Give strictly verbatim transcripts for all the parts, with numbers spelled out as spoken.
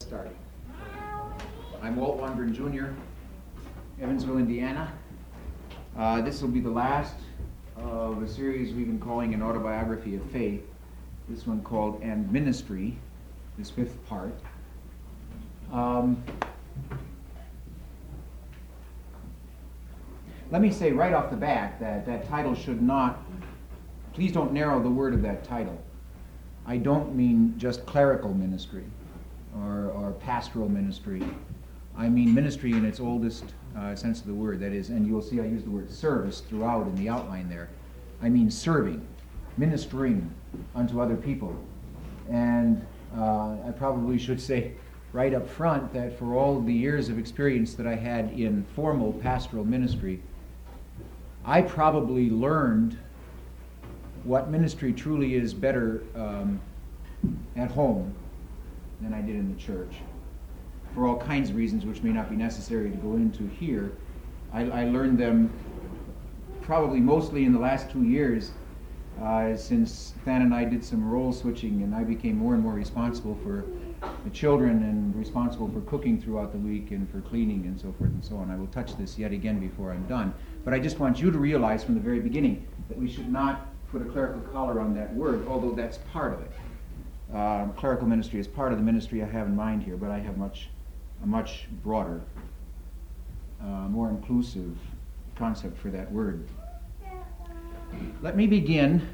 starting. I'm Walt Wandren Junior, Evansville, Indiana. Uh, this will be the last of a series we've been calling An Autobiography of Faith. This one called And Ministry, this fifth part. Um, let me say right off the bat that that title should not, please don't narrow the word of that title. I don't mean just clerical ministry or, or pastoral ministry. I mean ministry in its oldest uh, sense of the word. That is, and you'll see I use the word service throughout in the outline there. I mean serving, ministering unto other people. And uh, I probably should say right up front that for all the years of experience that I had in formal pastoral ministry, I probably learned what ministry truly is better um, at home than I did in the church. For all kinds of reasons which may not be necessary to go into here, I, I learned them probably mostly in the last two years uh, since Than and I did some role switching and I became more and more responsible for the children and responsible for cooking throughout the week and for cleaning and so forth and so on. I will touch this yet again before I'm done. But I just want you to realize from the very beginning that we should not put a clerical collar on that word, although that's part of it. Uh, clerical ministry is part of the ministry I have in mind here, but I have much, a much broader, uh, more inclusive concept for that word. Let me begin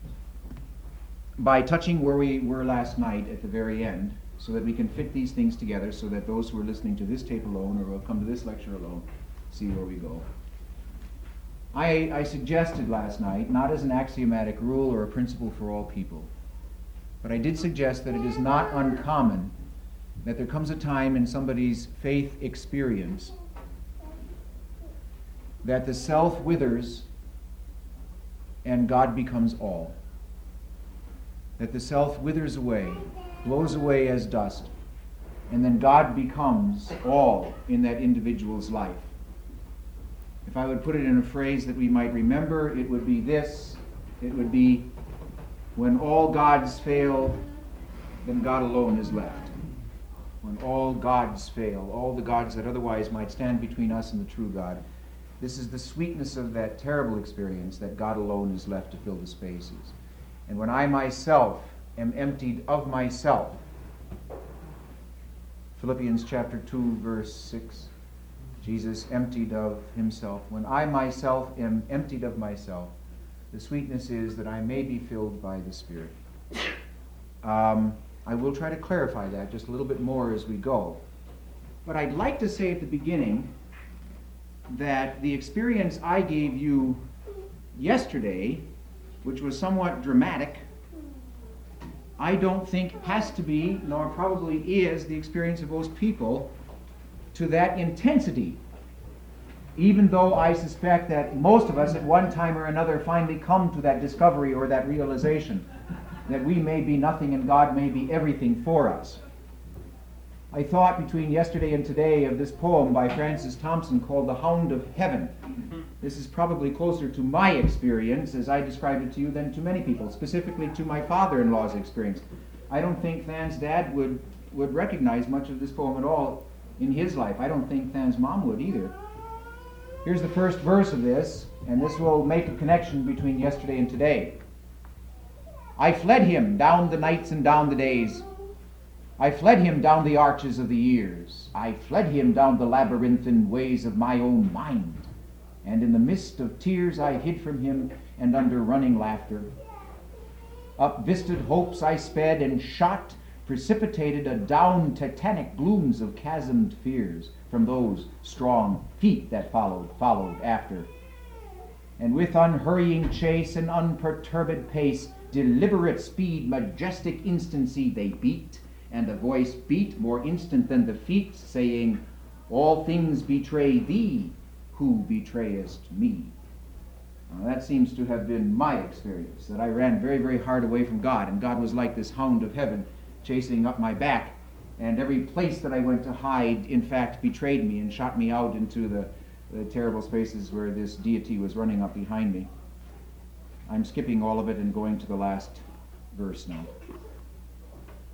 by touching where we were last night at the very end, so that we can fit these things together, so that those who are listening to this tape alone or will come to this lecture alone see where we go. I, I suggested last night, not as an axiomatic rule or a principle for all people, but I did suggest that it is not uncommon that there comes a time in somebody's faith experience that the self withers and God becomes all. That the self withers away, blows away as dust, and then God becomes all in that individual's life. If I would put it in a phrase that we might remember, it would be this. It would be, when all gods fail, then God alone is left. When all gods fail, all the gods that otherwise might stand between us and the true God, this is the sweetness of that terrible experience that God alone is left to fill the spaces. And when I myself am emptied of myself, Philippians chapter two, verse six, Jesus emptied of himself. When I myself am emptied of myself, the sweetness is that I may be filled by the Spirit. Um, I will try to clarify that just a little bit more as we go. But I'd like to say at the beginning that the experience I gave you yesterday, which was somewhat dramatic, I don't think has to be, nor probably is, the experience of most people to that intensity, even though I suspect that most of us at one time or another finally come to that discovery or that realization that we may be nothing and God may be everything for us. I thought between yesterday and today of this poem by Francis Thompson called The Hound of Heaven. This is probably closer to my experience as I described it to you than to many people, specifically to my father-in-law's experience. I don't think Than's dad would, would recognize much of this poem at all in his life. I don't think Than's mom would either. Here's the first verse of this, and this will make a connection between yesterday and today. I fled him down the nights and down the days. I fled him down the arches of the years. I fled him down the labyrinthine ways of my own mind. And in the mist of tears I hid from him, and under running laughter. Up visted hopes I sped, and shot precipitated adown titanic glooms of chasmed fears from those strong feet that followed, followed after. And with unhurrying chase and unperturbed pace, deliberate speed, majestic instancy they beat, and a voice beat more instant than the feet, saying, all things betray thee, who betrayest me. Now, that seems to have been my experience, that I ran very, very hard away from God, and God was like this hound of heaven chasing up my back, and every place that I went to hide, in fact, betrayed me and shot me out into the, the terrible spaces where this deity was running up behind me. I'm skipping all of it and going to the last verse now.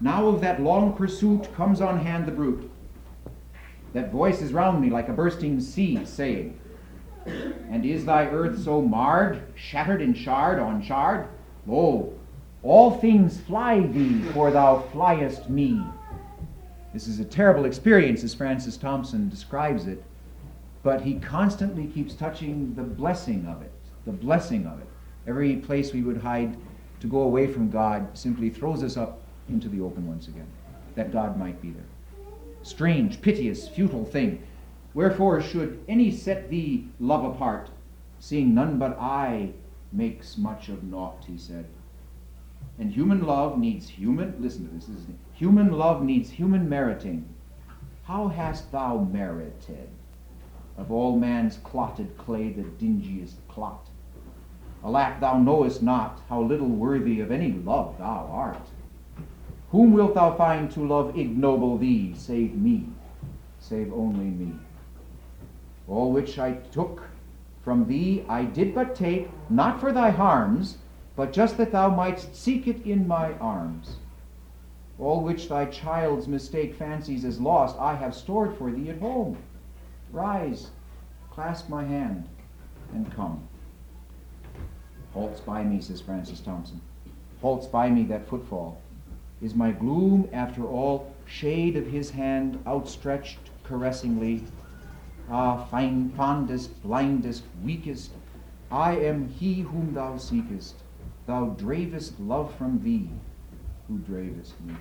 Now of that long pursuit comes on hand the bruit. That voice is round me like a bursting sea, saying, and is thy earth so marred, shattered in shard on shard? Lo, all things fly thee, for thou fliest me. This is a terrible experience, as Francis Thompson describes it, but he constantly keeps touching the blessing of it, the blessing of it. Every place we would hide to go away from God simply throws us up into the open once again, that God might be there. Strange, piteous, futile thing. Wherefore should any set thee love apart, seeing none but I makes much of naught, he said. And human love needs human, listen to this, this is, human love needs human meriting. How hast thou merited of all man's clotted clay the dingiest clot? Alack, thou knowest not how little worthy of any love thou art. Whom wilt thou find to love ignoble thee, save me, save only me? All which I took from thee I did but take, not for thy harms, but just that thou mightst seek it in my arms. All which thy child's mistake fancies as lost, I have stored for thee at home. Rise, clasp my hand, and come. Halts by me, says Francis Thompson. Halts by me that footfall. Is my gloom, after all, shade of his hand outstretched caressingly? Ah, fine, fondest, blindest, weakest, I am he whom thou seekest. Thou dravest love from thee, who dravest me.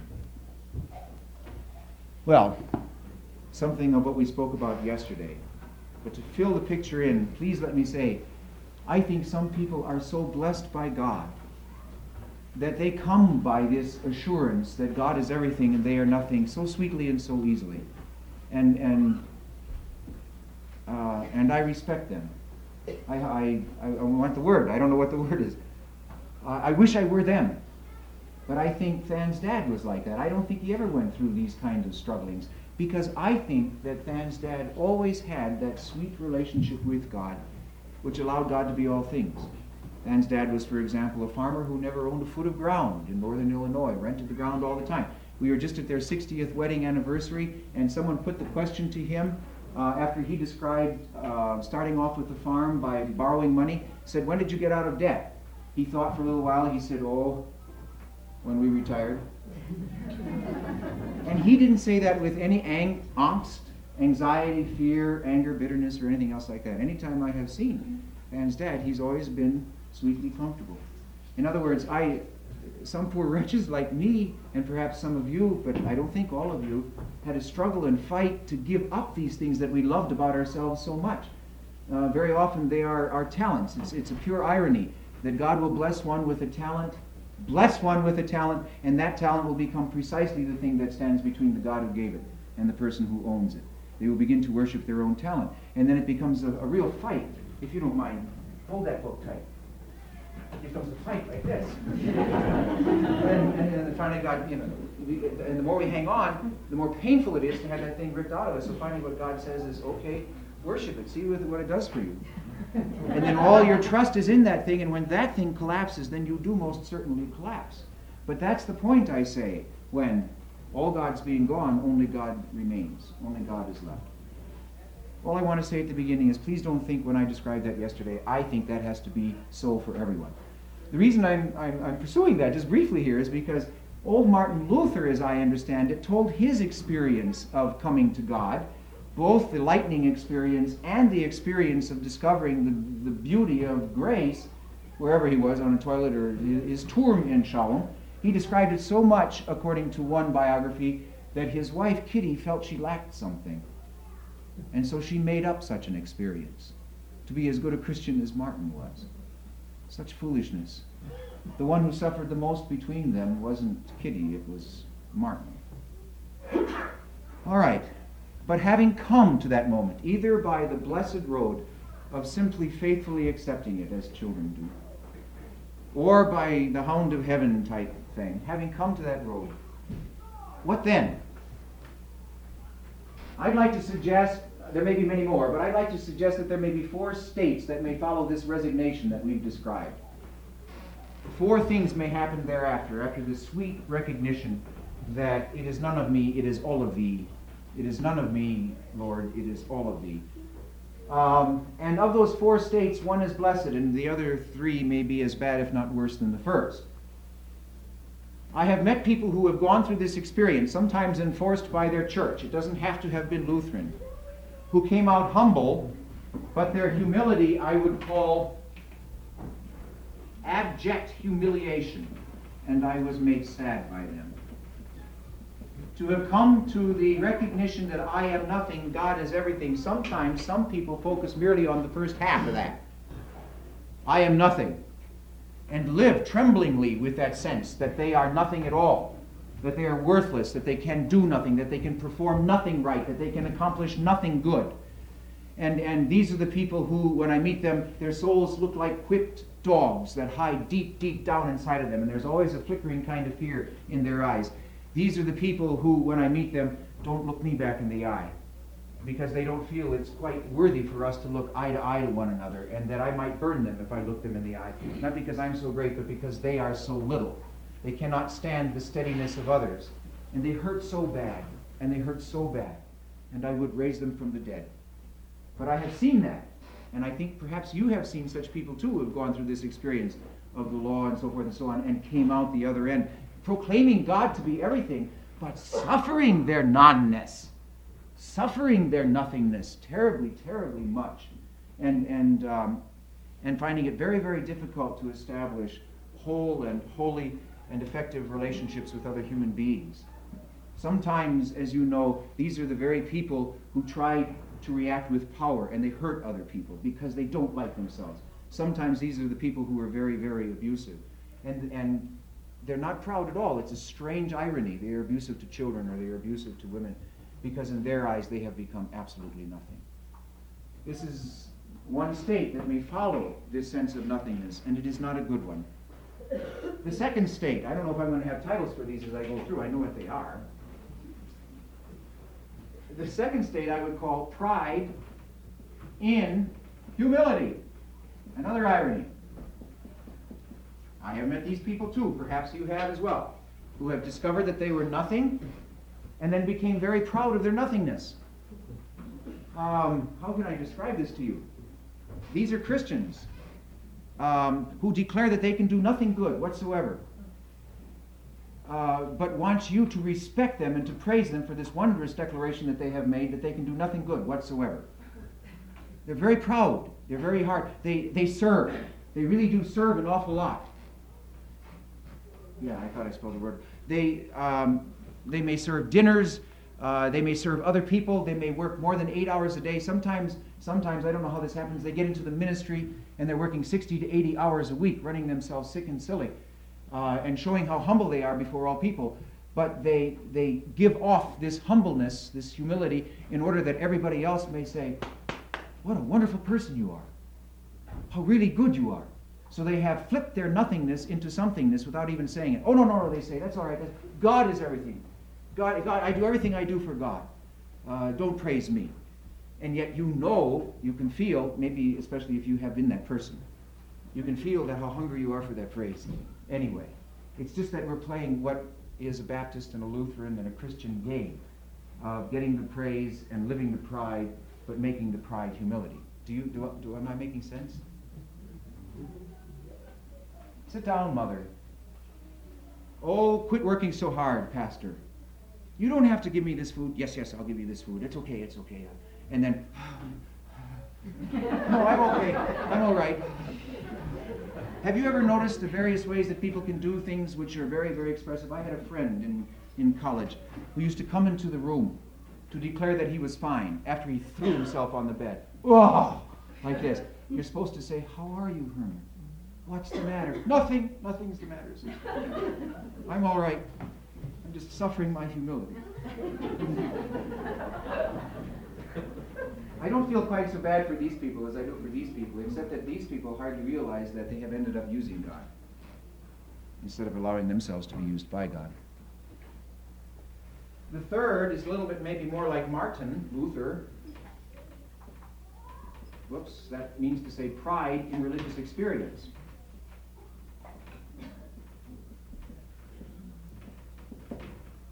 Well, something of what we spoke about yesterday. But to fill the picture in, please let me say, I think some people are so blessed by God that they come by this assurance that God is everything and they are nothing so sweetly and so easily. And and uh, and I respect them. I, I, I want the word. I don't know what the word is. Uh, I wish I were them. But I think Than's dad was like that. I don't think he ever went through these kinds of strugglings, because I think that Than's dad always had that sweet relationship with God, which allowed God to be all things. Than's dad was, for example, a farmer who never owned a foot of ground in northern Illinois, rented the ground all the time. We were just at their sixtieth wedding anniversary, and someone put the question to him uh, after he described uh, starting off with the farm by borrowing money, said, when did you get out of debt? He thought for a little while, he said, oh, when we retired. And he didn't say that with any ang- angst, anxiety, fear, anger, bitterness, or anything else like that. Anytime I have seen Than's dad, he's always been sweetly comfortable. In other words, I, some poor wretches like me, and perhaps some of you, but I don't think all of you, had to struggle and fight to give up these things that we loved about ourselves so much. Uh, very often they are our talents. It's, it's a pure irony that God will bless one with a talent, bless one with a talent, and that talent will become precisely the thing that stands between the God who gave it and the person who owns it. They will begin to worship their own talent. And then it becomes a, a real fight. If you don't mind, hold that book tight. It becomes a fight like this. and, and then finally God, you know, we, and the more we hang on, the more painful it is to have that thing ripped out of us. So finally what God says is, okay, worship it. See what it does for you. And then all your trust is in that thing, and when that thing collapses, then you do most certainly collapse. But that's the point, I say, when all God's being gone, only God remains. Only God is left. All I want to say at the beginning is, please don't think when I described that yesterday, I think that has to be so for everyone. The reason I'm, I'm, I'm pursuing that just briefly here is because old Martin Luther, as I understand it, told his experience of coming to God, both the lightning experience and the experience of discovering the, the beauty of grace, wherever he was, on a toilet or his Turm in Schaum. He described it so much, according to one biography, that his wife Kitty felt she lacked something. And so she made up such an experience to be as good a Christian as Martin was. Such foolishness. The one who suffered the most between them wasn't Kitty, it was Martin. All right. But having come to that moment, either by the blessed road of simply faithfully accepting it as children do, or by the hound of heaven type thing, having come to that road, what then? I'd like to suggest, there may be many more, but I'd like to suggest that there may be four states that may follow this resignation that we've described. Four things may happen thereafter, after this sweet recognition that it is none of me, it is all of thee. It is none of me, Lord, it is all of thee. Um, and of those four states, one is blessed, and the other three may be as bad, if not worse, than the first. I have met people who have gone through this experience, sometimes enforced by their church. It doesn't have to have been Lutheran, who came out humble, but their humility I would call abject humiliation, and I was made sad by them. To have come to the recognition that I am nothing, God is everything. Sometimes some people focus merely on the first half of that. I am nothing. And live tremblingly with that sense that they are nothing at all, that they are worthless, that they can do nothing, that they can perform nothing right, that they can accomplish nothing good. And, and these are the people who, when I meet them, their souls look like whipped dogs that hide deep, deep down inside of them, and there's always a flickering kind of fear in their eyes. These are the people who, when I meet them, don't look me back in the eye, because they don't feel it's quite worthy for us to look eye to eye to one another, and that I might burn them if I look them in the eye. Not because I'm so great, but because they are so little. They cannot stand the steadiness of others. And they hurt so bad, and they hurt so bad, and I would raise them from the dead. But I have seen that, and I think perhaps you have seen such people too who have gone through this experience of the law and so forth and so on, and came out the other end, proclaiming God to be everything, but suffering their nonness, suffering their nothingness terribly, terribly much, and and um, and finding it very, very difficult to establish whole and holy and effective relationships with other human beings. Sometimes, as you know, these are the very people who try to react with power, and they hurt other people because they don't like themselves. Sometimes these are the people who are very, very abusive, and and they're not proud at all. It's a strange irony. They are abusive to children, or they are abusive to women, because in their eyes they have become absolutely nothing. This is one state that may follow this sense of nothingness, and it is not a good one. The second state, I don't know if I'm going to have titles for these as I go through. I know what they are. The second state I would call pride in humility. Another irony. I have met these people too, perhaps you have as well, who have discovered that they were nothing and then became very proud of their nothingness. Um, how can I describe this to you? These are Christians um, who declare that they can do nothing good whatsoever, uh, but want you to respect them and to praise them for this wondrous declaration that they have made that they can do nothing good whatsoever. They're very proud. They're very hard. They, they serve. They really do serve an awful lot. Yeah, I thought I spelled the word. They um, they may serve dinners. Uh, they may serve other people. They may work more than eight hours a day. Sometimes, sometimes I don't know how this happens. They get into the ministry and they're working sixty to eighty hours a week, running themselves sick and silly, uh, and showing how humble they are before all people. But they they give off this humbleness, this humility, in order that everybody else may say, "What a wonderful person you are! How really good you are!" So they have flipped their nothingness into somethingness without even saying it. Oh, no, no, no, they say, that's all right. That's, God is everything. God, God, I do everything I do for God. Uh, don't praise me. And yet you know, you can feel, maybe especially if you have been that person, you can feel that how hungry you are for that praise. Anyway, it's just that we're playing what is a Baptist and a Lutheran and a Christian game of getting the praise and living the pride, but making the pride humility. Do you, do, do am I making sense? Sit down, mother. Oh, quit working so hard, pastor. You don't have to give me this food. Yes, yes, I'll give you this food. It's okay, it's okay. And then, no, I'm okay. I'm all right. Have you ever noticed the various ways that people can do things which are very, very expressive? I had a friend in, in college who used to come into the room to declare that he was fine after he threw himself on the bed. Oh, like this. You're supposed to say, "How are you, Herman? What's the matter?" "Nothing. Nothing's the matter, sister. I'm all right. I'm just suffering my humility." I don't feel quite so bad for these people as I do for these people, except that these people hardly realize that they have ended up using God instead of allowing themselves to be used by God. The third is a little bit maybe more like Martin Luther. Whoops, that means to say pride in religious experience.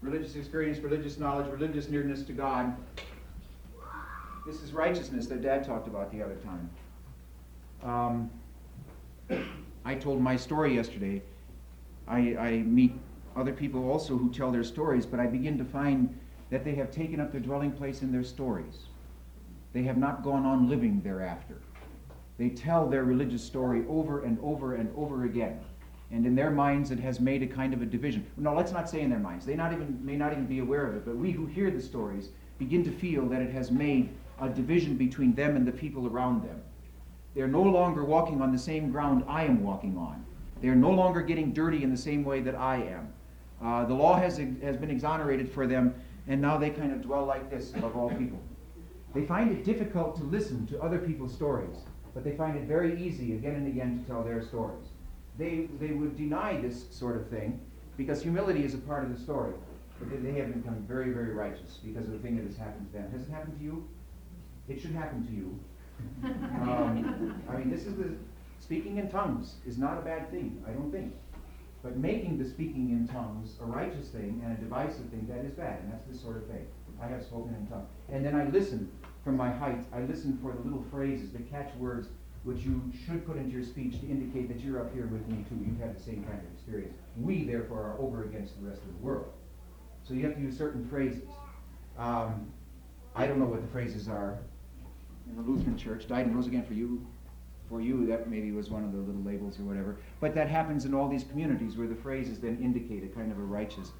religious experience, religious knowledge, religious nearness to God. This is righteousness that Dad talked about the other time. Um, I told my story yesterday. I, I meet other people also who tell their stories, but I begin to find that they have taken up their dwelling place in their stories. They have not gone on living thereafter. They tell their religious story over and over and over again. And in their minds it has made a kind of a division. No, let's not say in their minds. They not even may not even be aware of it, but we who hear the stories begin to feel that it has made a division between them and the people around them. They're no longer walking on the same ground I am walking on. They're no longer getting dirty in the same way that I am. Uh, the law has, has been exonerated for them, and now they kind of dwell like this above all people. They find it difficult to listen to other people's stories, but they find it very easy again and again to tell their stories. They, they would deny this sort of thing because humility is a part of the story. But they, they have become very, very righteous because of the thing that has happened to them. Has it happened to you? It should happen to you. Um, I mean, this is the speaking in tongues is not a bad thing, I don't think. But making the speaking in tongues a righteous thing and a divisive thing, that is bad, and that's this sort of thing. I have spoken in tongues. And then I listen from my height. I listen for the little phrases, the catchwords, which you should put into your speech to indicate that you're up here with me too. You've had the same kind of experience. We, therefore, are over against the rest of the world. So you have to use certain phrases. Um, I don't know what the phrases are in the Lutheran Church. Died and rose again for you. For you, that maybe was one of the little labels or whatever. But that happens in all these communities where the phrases then indicate a kind of a righteous.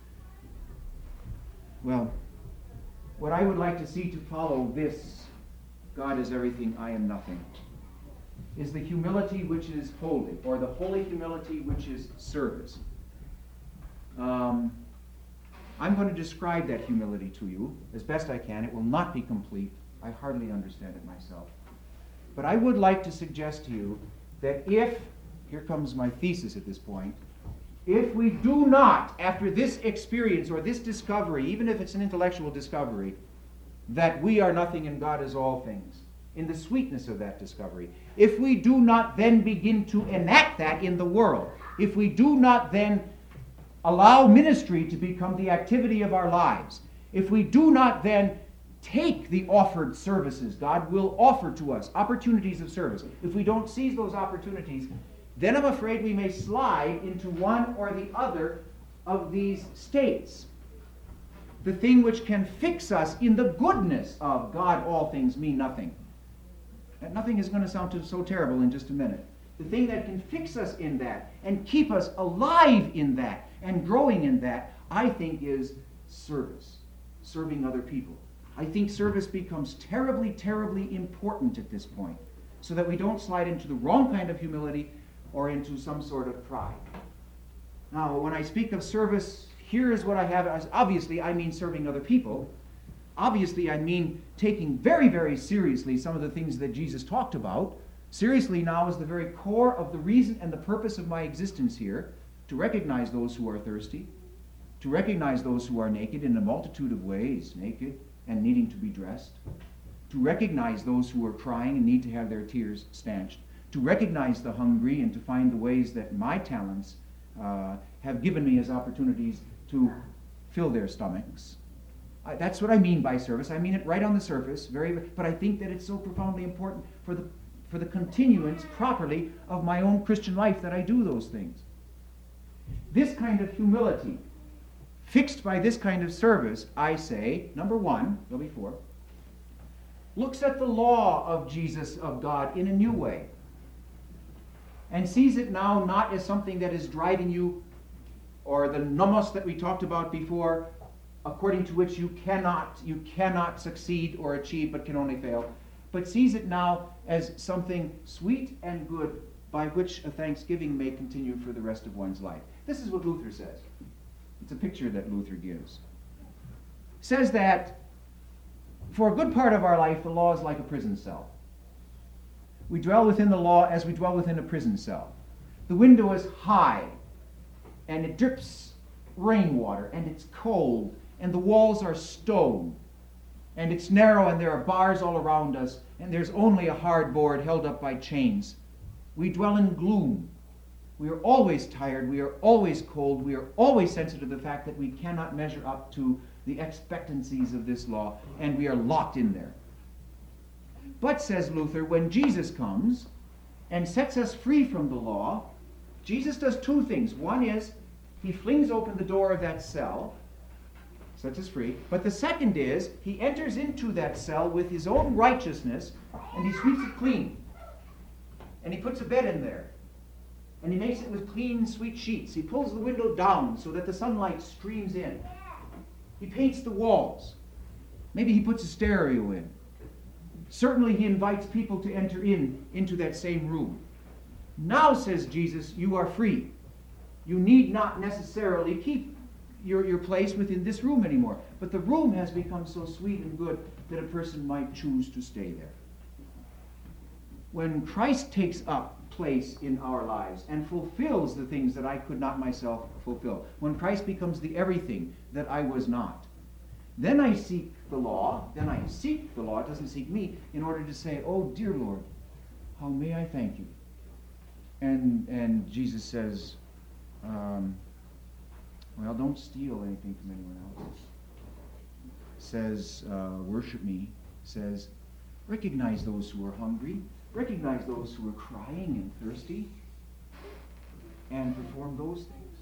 Well, what I would like to see to follow this, God is everything, I am nothing, is the humility which is holy, or the holy humility which is service. Um, I'm going to describe that humility to you as best I can. It will not be complete. I hardly understand it myself. But I would like to suggest to you that if, here comes my thesis at this point, if we do not, after this experience or this discovery, even if it's an intellectual discovery, that we are nothing and God is all things, in the sweetness of that discovery, if we do not then begin to enact that in the world, if we do not then allow ministry to become the activity of our lives, if we do not then take the offered services God will offer to us, opportunities of service, if we don't seize those opportunities, then I'm afraid we may slide into one or the other of these states. The thing which can fix us in the goodness of God, all things mean nothing. And nothing is going to sound too, so terrible in just a minute. The thing that can fix us in that and keep us alive in that and growing in that, I think, is service, serving other people. I think service becomes terribly, terribly important at this point, so that we don't slide into the wrong kind of humility or into some sort of pride. Now, when I speak of service, here is what I have. Obviously, I mean serving other people. Obviously, I mean taking very, very seriously some of the things that Jesus talked about. Seriously now is the very core of the reason and the purpose of my existence here, to recognize those who are thirsty, to recognize those who are naked in a multitude of ways, naked and needing to be dressed, to recognize those who are crying and need to have their tears stanched, to recognize the hungry and to find the ways that my talents uh, have given me as opportunities to fill their stomachs. I, that's what I mean by service. I mean it right on the surface, very, but I think that it's so profoundly important for the for the continuance properly of my own Christian life that I do those things. This kind of humility, fixed by this kind of service, I say, number one, there'll be four, looks at the law of Jesus, of God, in a new way, and sees it now not as something that is driving you, or the nomos that we talked about before, according to which you cannot, you cannot succeed or achieve, but can only fail, but sees it now as something sweet and good by which a thanksgiving may continue for the rest of one's life. This is what Luther says. It's a picture that Luther gives. Says that for a good part of our life, the law is like a prison cell. We dwell within the law as we dwell within a prison cell. The window is high, and it drips rainwater, and it's cold, and the walls are stone, and it's narrow, and there are bars all around us, and there's only a hard board held up by chains. We dwell in gloom. We are always tired. We are always cold. We are always sensitive to the fact that we cannot measure up to the expectancies of this law, and we are locked in there. But, says Luther, when Jesus comes and sets us free from the law, Jesus does two things. One is he flings open the door of that cell, sets us free. But the second is he enters into that cell with his own righteousness, and he sweeps it clean. And he puts a bed in there. And he makes it with clean, sweet sheets. He pulls the window down so that the sunlight streams in. He paints the walls. Maybe he puts a stereo in. Certainly he invites people to enter in into that same room. Now, says Jesus, you are free. You need not necessarily keep your, your place within this room anymore. But the room has become so sweet and good that a person might choose to stay there. When Christ takes up place in our lives and fulfills the things that I could not myself fulfill, when Christ becomes the everything that I was not, then I seek the law, then I seek the law, it doesn't seek me, in order to say, oh dear Lord, how may I thank you? And and Jesus says, um, well, don't steal anything from anyone else. Says, uh, worship me. Says, recognize those who are hungry. Recognize those who are crying and thirsty. And perform those things.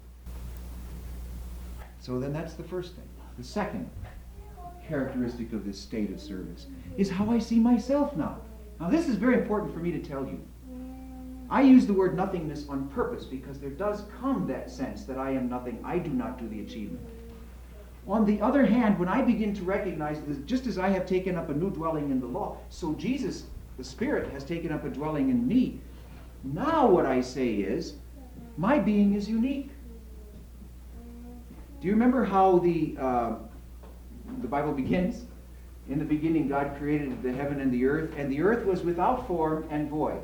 So then that's the first thing. The second characteristic of this state of service is how I see myself now. Now this is very important for me to tell you. I use the word nothingness on purpose because there does come that sense that I am nothing, I do not do the achievement. On the other hand, when I begin to recognize that just as I have taken up a new dwelling in the law, so Jesus, the Spirit, has taken up a dwelling in me, now what I say is, my being is unique. Do you remember how the uh, the Bible begins? In the beginning God created the heaven and the earth, and the earth was without form and void.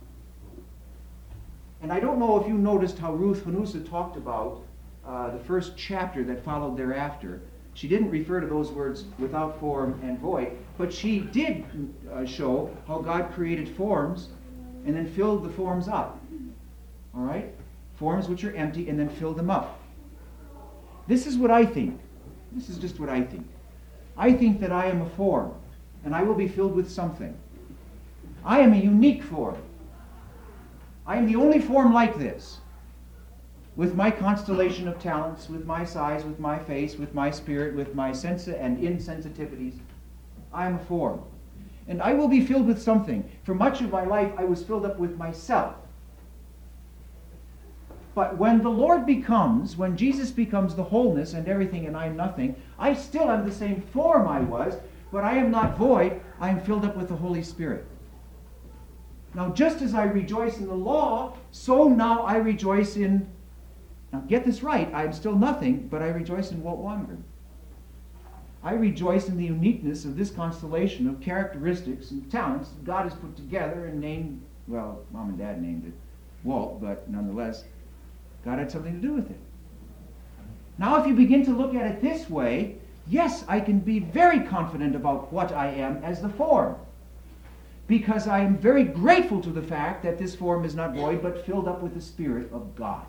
And I don't know if you noticed how Ruth Hanusa talked about uh, the first chapter that followed thereafter. She didn't refer to those words without form and void, but she did uh, show how God created forms and then filled the forms up. All right? Forms which are empty and then filled them up. This is what I think. This is just what I think. I think that I am a form, and I will be filled with something. I am a unique form. I am the only form like this, with my constellation of talents, with my size, with my face, with my spirit, with my sense and insensitivities. I am a form. And I will be filled with something. For much of my life, I was filled up with myself. But when the Lord becomes, when Jesus becomes the wholeness and everything and I am nothing, I still am the same form I was, but I am not void. I am filled up with the Holy Spirit. Now, just as I rejoice in the law, so now I rejoice in, now get this right, I am still nothing, but I rejoice in Walt Wangren. I rejoice in the uniqueness of this constellation of characteristics and talents that God has put together and named, well, Mom and Dad named it Walt, but nonetheless, God had something to do with it. Now, if you begin to look at it this way, yes, I can be very confident about what I am as the form. Because I am very grateful to the fact that this form is not void, but filled up with the Spirit of God.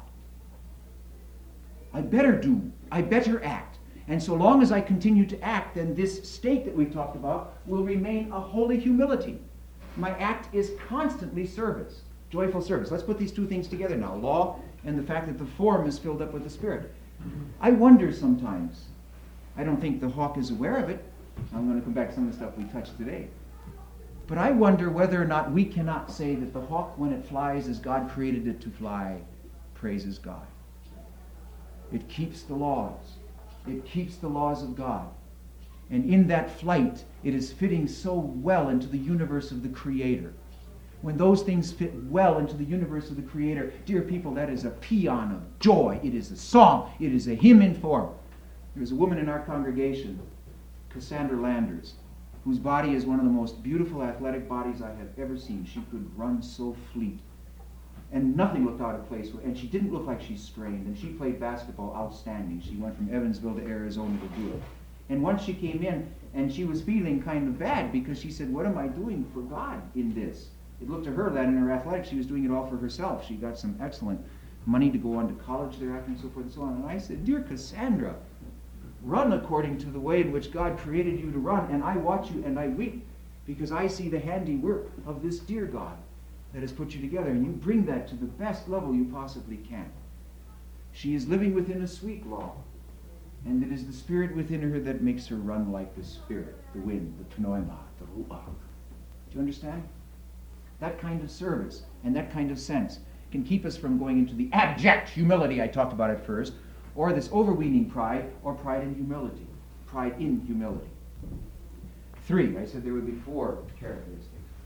I better do. I better act. And so long as I continue to act, then this state that we've talked about will remain a holy humility. My act is constantly service, joyful service. Let's put these two things together now, law and the fact that the form is filled up with the Spirit. I wonder sometimes, I don't think the hawk is aware of it. I'm going to come back to some of the stuff we touched today. But I wonder whether or not we cannot say that the hawk, when it flies as God created it to fly, praises God. It keeps the laws. It keeps the laws of God. And in that flight, it is fitting so well into the universe of the Creator. When those things fit well into the universe of the Creator, dear people, that is a paean of joy. It is a song. It is a hymn in form. There was a woman in our congregation, Cassandra Landers, whose body is one of the most beautiful athletic bodies I have ever seen. She could run so fleet. And nothing looked out of place. And she didn't look like she's strained. And she played basketball outstanding. She went from Evansville to Arizona to do it. And once she came in, and she was feeling kind of bad because she said, what am I doing for God in this? It looked to her that in her athletics she was doing it all for herself. She got some excellent money to go on to college thereafter and so forth and so on. And I said, dear Cassandra, run according to the way in which God created you to run, and I watch you and I weep because I see the handiwork of this dear God that has put you together, and you bring that to the best level you possibly can. She is living within a sweet law, and it is the Spirit within her that makes her run like the Spirit, the wind, the pneuma, the ruach. Do you understand? That kind of service and that kind of sense can keep us from going into the abject humility I talked about at first, or this overweening pride, or pride in humility. Pride in humility. Three, I said there would be four characteristics.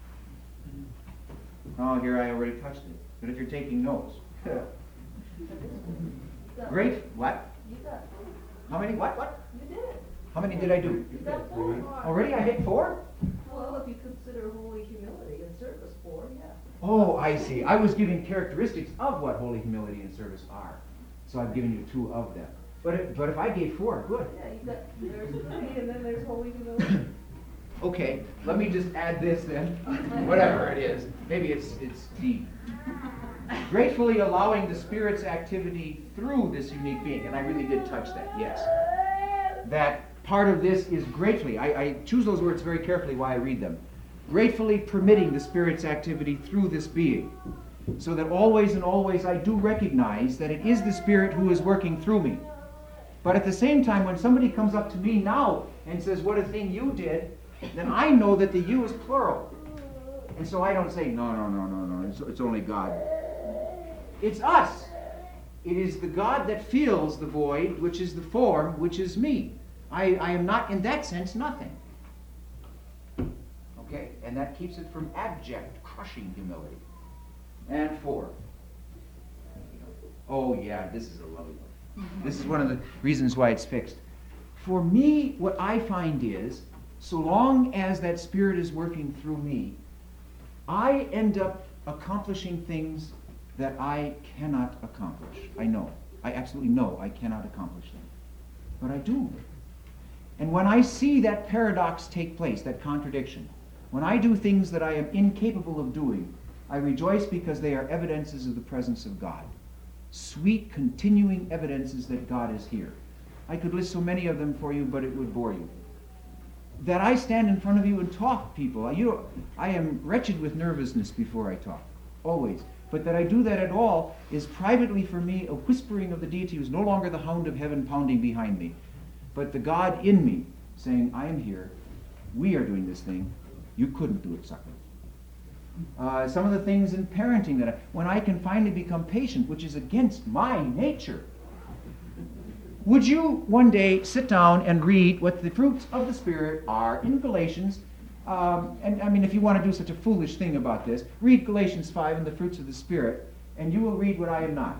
Oh, here I already touched it. But if you're taking notes. Great, what? You got How many, what, what? You did it. How many did I do? You got four. Already I hit four? Well, if you consider holy humility and service four, yeah. Oh, I see. I was giving characteristics of what holy humility and service are. So I've given you two of them. But if, but if I gave four, good. Yeah, you got, there's three and then there's holy humility. Okay, let me just add this then. Whatever it is. Maybe it's it's deep. Gratefully allowing the Spirit's activity through this unique being. And I really did touch that, yes. That part of this is gratefully. I, I choose those words very carefully while I read them. Gratefully permitting the Spirit's activity through this being. So that always and always I do recognize that it is the Spirit who is working through me. But at the same time, when somebody comes up to me now and says, what a thing you did, then I know that the you is plural. And so I don't say, no, no, no, no, no, it's, it's only God. It's us. It is the God that fills the void, which is the form, which is me. I, I am not, in that sense, nothing. Okay? And that keeps it from abject, crushing humility. And four. Oh, yeah, this is a lovely one. This is one of the reasons why it's fixed. For me, what I find is, so long as that Spirit is working through me, I end up accomplishing things that I cannot accomplish. I know. I absolutely know I cannot accomplish them. But I do. And when I see that paradox take place, that contradiction, when I do things that I am incapable of doing, I rejoice because they are evidences of the presence of God. Sweet, continuing evidences that God is here. I could list so many of them for you, but it would bore you. That I stand in front of you and talk, people. You know, I am wretched with nervousness before I talk, always. But that I do that at all is privately for me a whispering of the deity who is no longer the hound of heaven pounding behind me, but the God in me saying, I am here, we are doing this thing, you couldn't do it, sucker. Uh, some of the things in parenting that I, when I can finally become patient, which is against my nature. Would you one day sit down and read what the fruits of the Spirit are in Galatians? Um, and I mean, if you want to do such a foolish thing about this, read Galatians five and the fruits of the Spirit, and you will read what I am not.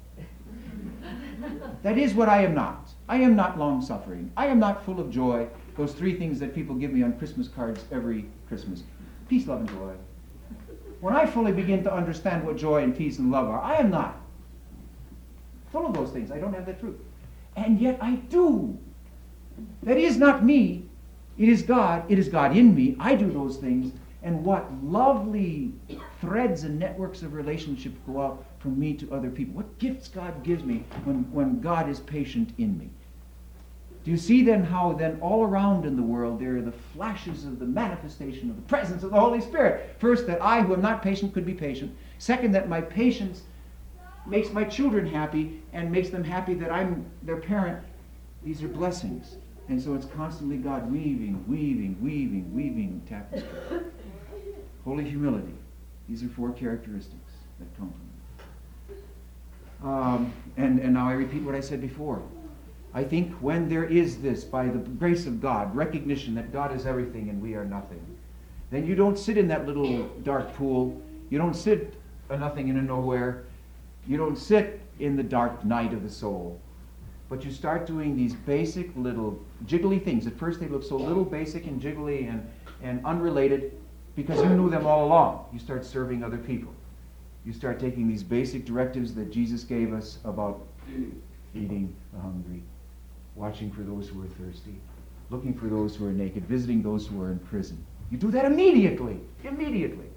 That is what I am not. I am not long-suffering. I am not full of joy. Those three things that people give me on Christmas cards every Christmas. Peace, love, and joy. When I fully begin to understand what joy and peace and love are, I am not full of those things. I don't have that fruit. And yet I do. That is not me. It is God. It is God in me. I do those things. And what lovely threads and networks of relationship go out from me to other people. What gifts God gives me when, when God is patient in me. Do you see then how then all around in the world there are the flashes of the manifestation of the presence of the Holy Spirit? First, that I who am not patient could be patient. Second, that my patience makes my children happy and makes them happy that I'm their parent. These are blessings. And so it's constantly God weaving, weaving, weaving, weaving tapestry. Holy humility. These are four characteristics that come from it. Um, and, and now I repeat what I said before. I think when there is this, by the grace of God, recognition that God is everything and we are nothing, then you don't sit in that little dark pool. You don't sit a nothing and a nowhere. You don't sit in the dark night of the soul. But you start doing these basic little jiggly things. At first they look so little basic and jiggly and, and unrelated because you knew them all along. You start serving other people. You start taking these basic directives that Jesus gave us about feeding the hungry, watching for those who are thirsty, looking for those who are naked, visiting those who are in prison. You do that immediately, immediately.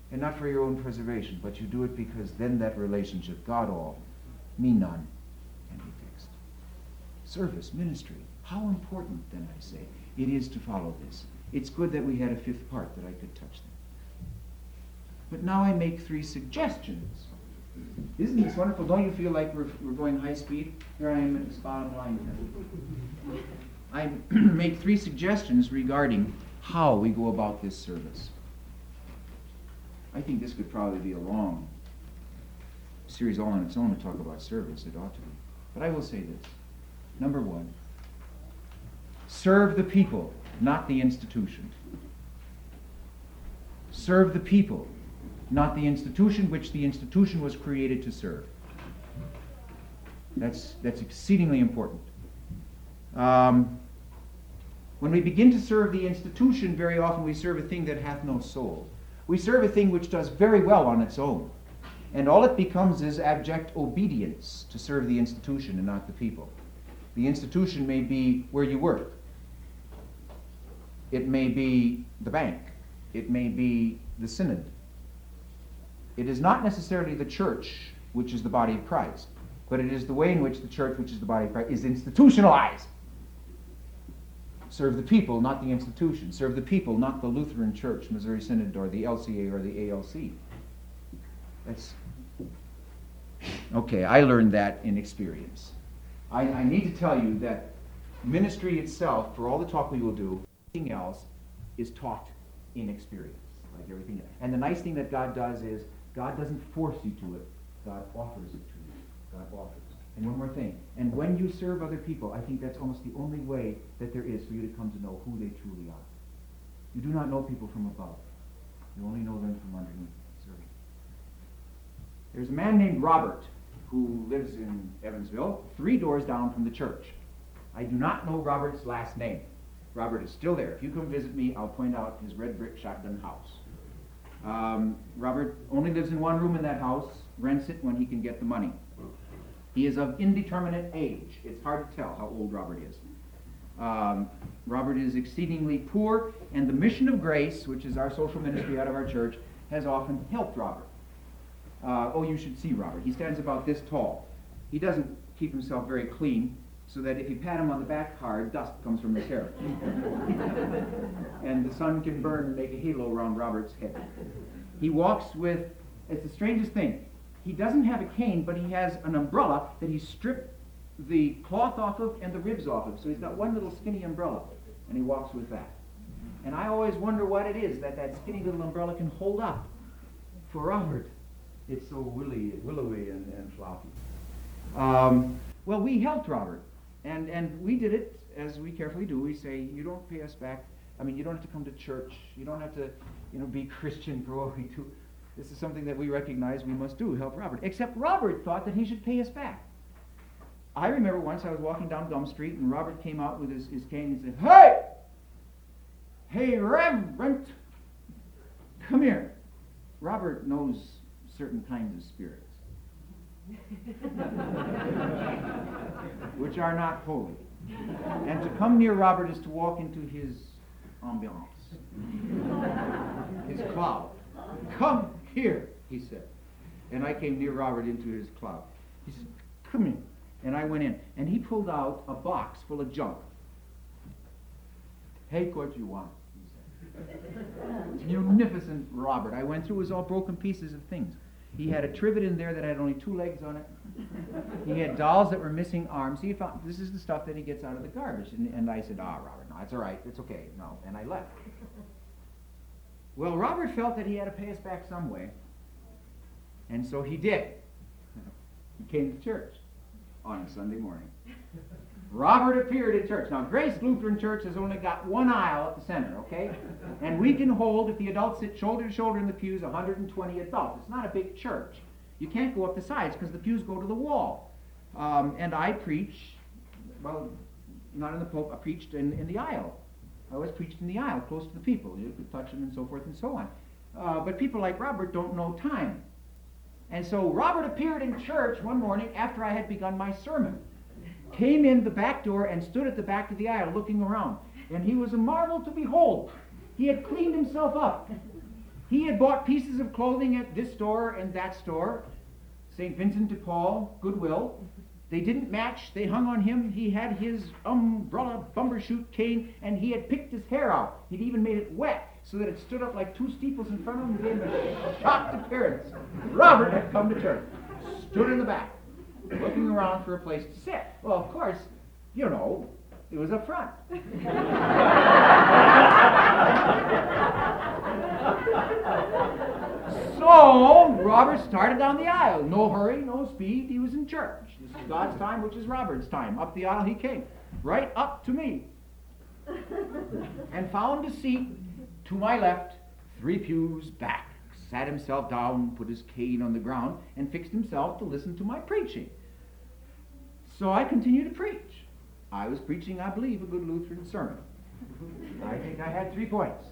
and not for your own preservation, but you do it because then that relationship, God all, me none, can be fixed. Service, ministry, how important then, I say, it is to follow this. It's good that we had a fifth part that I could touch them. But now I make three suggestions. Isn't this wonderful? Don't you feel like we're, we're going high speed? Here I am at the bottom line. I make three suggestions regarding how we go about this service. I think this could probably be a long series all on its own to talk about service. It ought to be. But I will say this. Number one, serve the people, not the institution. Serve the people, not the institution which the institution was created to serve. That's, that's exceedingly important. Um, when we begin to serve the institution, very often we serve a thing that hath no soul. We serve a thing which does very well on its own. And all it becomes is abject obedience to serve the institution and not the people. The institution may be where you work. It may be the bank. It may be the synod. It is not necessarily the church, which is the body of Christ, but it is the way in which the church, which is the body of Christ, is institutionalized. Serve the people, not the institution. Serve the people, not the Lutheran Church, Missouri Synod, or the L C A or the A L C. That's okay. I learned that in experience. I, I need to tell you that ministry itself, for all the talk we will do, everything else is taught in experience, like everything else. And the nice thing that God does is God doesn't force you to it. God offers it to you. God offers. And one more thing. And when you serve other people, I think that's almost the only way that there is for you to come to know who they truly are. You do not know people from above. You only know them from underneath. Serving. There's a man named Robert who lives in Evansville, three doors down from the church. I do not know Robert's last name. Robert is still there. If you come visit me, I'll point out his red brick shotgun house. Um, Robert only lives in one room in that house, rents it when he can get the money. He is of indeterminate age. It's hard to tell how old Robert is. Um, Robert is exceedingly poor, and the Mission of Grace, which is our social ministry out of our church, has often helped Robert. Uh, oh, you should see Robert. He stands about this tall. He doesn't keep himself very clean, so that if you pat him on the back hard, dust comes from his hair. And the sun can burn and make a halo around Robert's head. He walks with, it's the strangest thing, he doesn't have a cane, but he has an umbrella that he stripped the cloth off of and the ribs off of. So he's got one little skinny umbrella, and he walks with that. And I always wonder what it is that that skinny little umbrella can hold up for Robert. It's so willy, willowy and, and floppy. Um, well, we helped Robert. And and we did it as we carefully do. We say, you don't pay us back. I mean, you don't have to come to church. You don't have to, you know, be Christian for what we do. This is something that we recognize we must do, help Robert. Except Robert thought that he should pay us back. I remember once I was walking down Gum Street, and Robert came out with his, his cane and said, "Hey! Hey, Reverend! Come here." Robert knows certain kinds of spirits, which are not holy. And to come near Robert is to walk into his ambiance, his cloud. "Come here," he said. And I came near Robert into his cloud. He said, "Come in." And I went in, and he pulled out a box full of junk. "Take what you want," he said. Munificent Robert. I went through, it was all broken pieces of things. He had a trivet in there that had only two legs on it. He had dolls that were missing arms. He found, this is the stuff that he gets out of the garbage. And, and I said, "Ah, Robert, no, it's all right. It's okay. No." And I left. Well, Robert felt that he had to pay us back some way. And so he did. He came to church on a Sunday morning. Robert appeared in church. Now, Grace Lutheran Church has only got one aisle at the center, okay? And we can hold, if the adults sit shoulder to shoulder in the pews, one hundred twenty adults. It's not a big church. You can't go up the sides because the pews go to the wall. Um, and I preach, well, not in the pulpit, I preached in, in the aisle. I always preached in the aisle, close to the people. You could touch them and so forth and so on. Uh, but people like Robert don't know time. And so Robert appeared in church one morning after I had begun my sermon. Came in the back door and stood at the back of the aisle looking around. And he was a marvel to behold. He had cleaned himself up. He had bought pieces of clothing at this store and that store, Saint Vincent de Paul, Goodwill. They didn't match. They hung on him. He had his umbrella bumbershoot cane, and he had picked his hair out. He'd even made it wet so that it stood up like two steeples in front of him and gave him a shocked appearance. Robert had come to church, stood in the back, looking around for a place to sit. Well, of course, you know, it was up front. So, Robert started down the aisle. No hurry, no speed. He was in church. This is God's time, which is Robert's time. Up the aisle he came, right up to me, and found a seat to my left, three pews back. Sat himself down, put his cane on the ground, and fixed himself to listen to my preaching. So I continued to preach. I was preaching, I believe, a good Lutheran sermon. I think I had three points.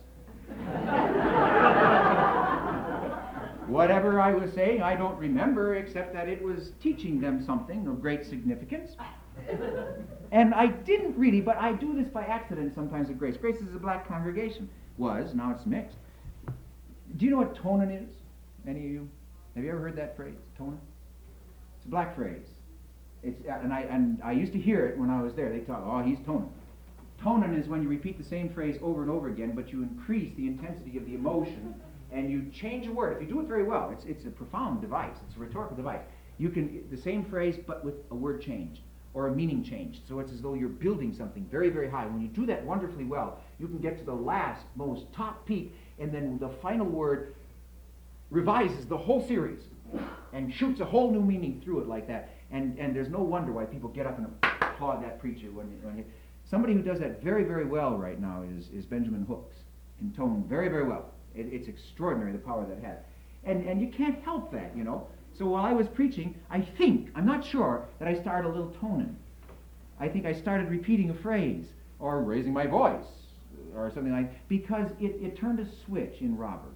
Whatever I was saying, I don't remember, except that it was teaching them something of great significance. And I didn't really, but I do this by accident sometimes at Grace. Grace is a black congregation. Was, now it's mixed. Do you know what tonin is? Any of you? Have you ever heard that phrase, tonin? It's a black phrase. It's, and I and I used to hear it when I was there. They talk, oh, he's tonin. Tonin is when you repeat the same phrase over and over again, but you increase the intensity of the emotion, and you change a word. If you do it very well, it's it's a profound device. It's a rhetorical device. You can, the same phrase, but with a word change, or a meaning change. So it's as though you're building something very, very high. When you do that wonderfully well, you can get to the last, most top peak, and then the final word revises the whole series and shoots a whole new meaning through it like that. And and there's no wonder why people get up and applaud that preacher when, when he, somebody who does that very, very well right now is, is Benjamin Hooks. Can tone very, very well. It, it's extraordinary the power that has. And and you can't help that, you know. So while I was preaching, I think, I'm not sure, that I started a little toning. I think I started repeating a phrase or raising my voice or something like, because it, it turned a switch in Robert.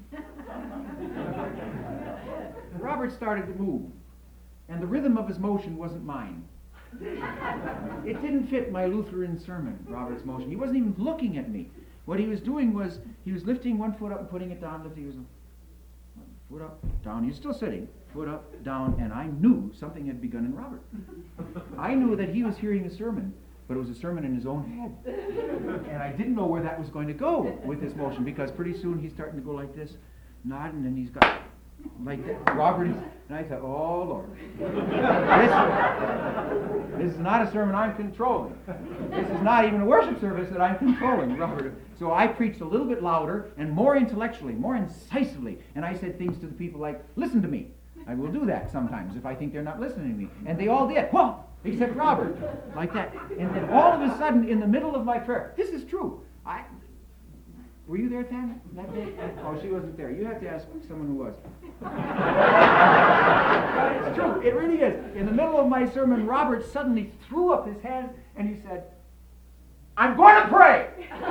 Robert started to move, and the rhythm of his motion wasn't mine. It didn't fit my Lutheran sermon, Robert's motion. He wasn't even looking at me. What he was doing was, he was lifting one foot up and putting it down, lifting his foot up, down. He was still sitting, foot up, down, and I knew something had begun in Robert. I knew that he was hearing a sermon, but it was a sermon in his own head. And I didn't know where that was going to go with this motion, because pretty soon he's starting to go like this, nodding, and he's got like that. Robert is, and I thought, oh Lord, this, this is not a sermon I'm controlling. This is not even a worship service that I'm controlling, Robert. So I preached a little bit louder and more intellectually, more incisively, and I said things to the people like, listen to me. I will do that sometimes if I think they're not listening to me. And they all did. Whoa! Except Robert, like that. And then all of a sudden, in the middle of my prayer, this is true. I were you there, Tam, that day? Oh, she wasn't there. You have to ask someone who was. It's true. It really is. In the middle of my sermon, Robert suddenly threw up his hands and he said, "I'm going to pray."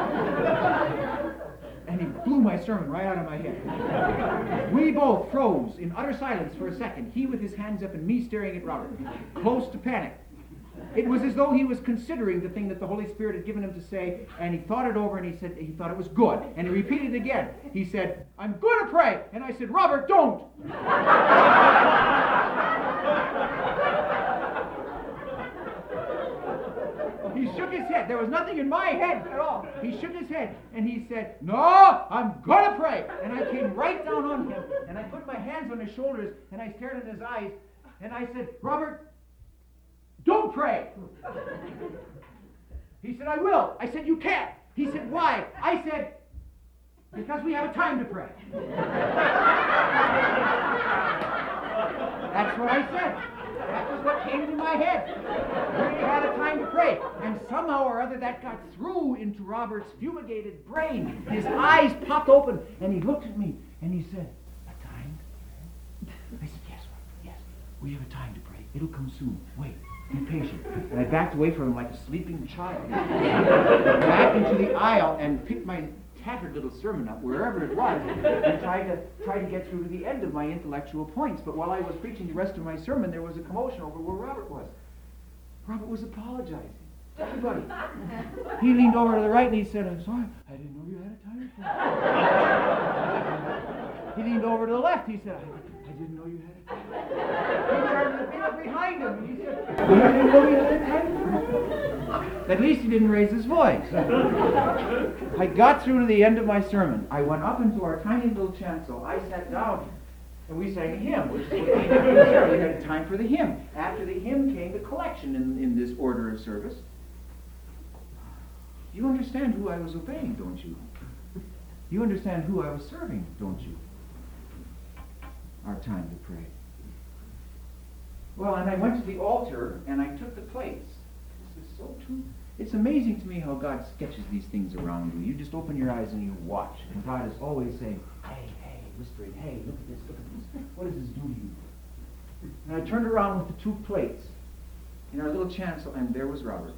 And he blew my sermon right out of my head. We both froze in utter silence for a second, he with his hands up and me staring at Robert, close to panic. It was as though he was considering the thing that the Holy Spirit had given him to say, and he thought it over and he said he thought it was good. And he repeated it again. He said, "I'm going to pray." And I said, "Robert, don't." He shook his head. There was nothing in my head at all. He shook his head and he said, "No, I'm going to pray." And I came right down on him and I put my hands on his shoulders and I stared in his eyes and I said, "Robert, don't pray." He said, "I will." I said, "You can't." He said, "Why?" I said, "Because we have a time to pray." That's what I said. That was what came to my head. We had a time to pray. And somehow or other that got through into Robert's fumigated brain. His eyes popped open and he looked at me and he said, "A time to pray?" I said, "Yes, Robert, yes. We have a time to pray. It'll come soon. Wait. Be patient." And I backed away from him like a sleeping child. Back into the aisle and picked my tattered little sermon up, wherever it was, and tried to try to get through to the end of my intellectual points. But while I was preaching the rest of my sermon, there was a commotion over where Robert was. Robert was apologizing to everybody. He leaned over to the right and he said, "I'm sorry, I didn't know you had a time to pray." He leaned over to the left. He said, I, I didn't know you had it. He started to feel behind him. And he said, I didn't know you had it. At least he didn't raise his voice. I got through to the end of my sermon. I went up into our tiny little chancel. I sat down. And we sang a hymn, which is what we did. We had time for the hymn. After the hymn came the collection in, in this order of service. You understand who I was obeying, don't you? You understand who I was serving, don't you? Our time to pray. Well, and I went to the altar and I took the plates. This is so true. It's amazing to me how God sketches these things around you. You just open your eyes and you watch. And God is always saying, hey, hey, whispering, hey, look at this, look at this. What does this do to you? And I turned around with the two plates in our little chancel, and there was Robert.